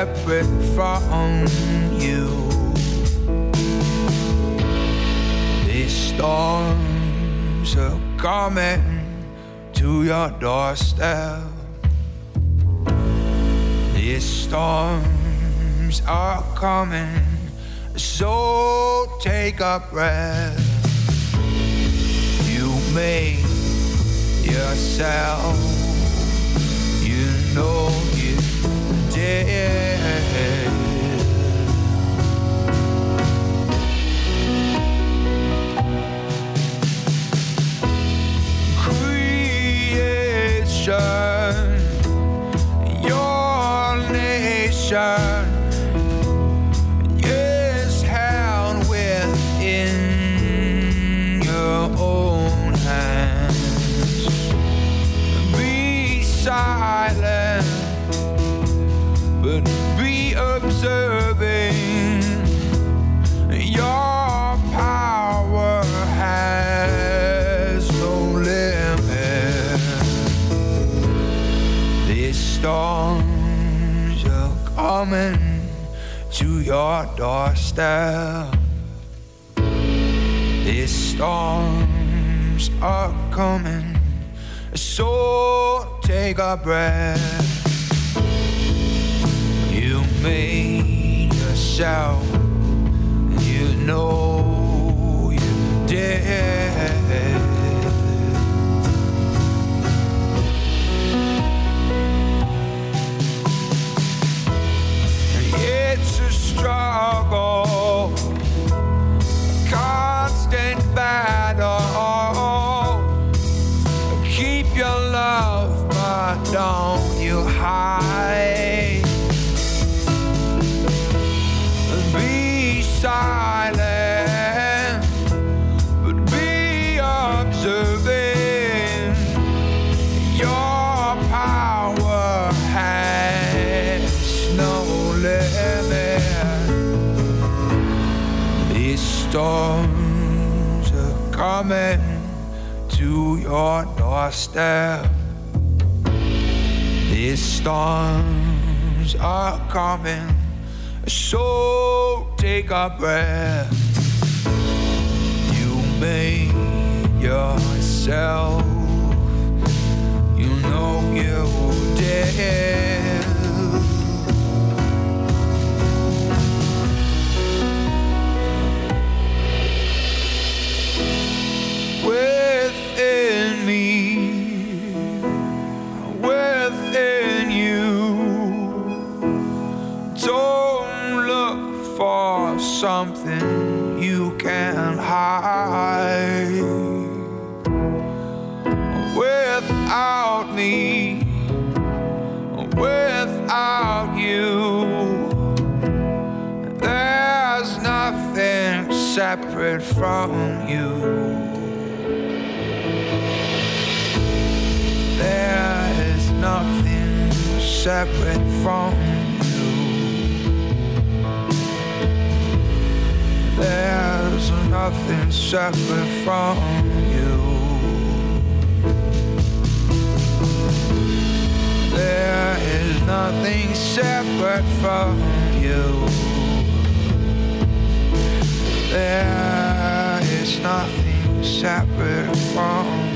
separate from you. These storms are coming to your doorstep. These storms are coming, so take a breath. You made yourself, you know you did. Creation, your nation is held within your own hands. Be silent, but be observing. Your power has no limit. These storms are coming to your doorstep. These storms are coming, so take a breath. You made yourself, you know you did. It's a struggle, constant battle. Keep your love, but don't you hide. Be silent, but be observing. Your power has no limit. These storms are coming to your doorstep. These storms are coming, so take a breath. You made yourself, you know you did. Within me, within you. Don't look for something you can't hide. Without me, without you, there's nothing separate from you. There is nothing separate from you. There's nothing separate from you. There is nothing separate from you. There is nothing separate from you.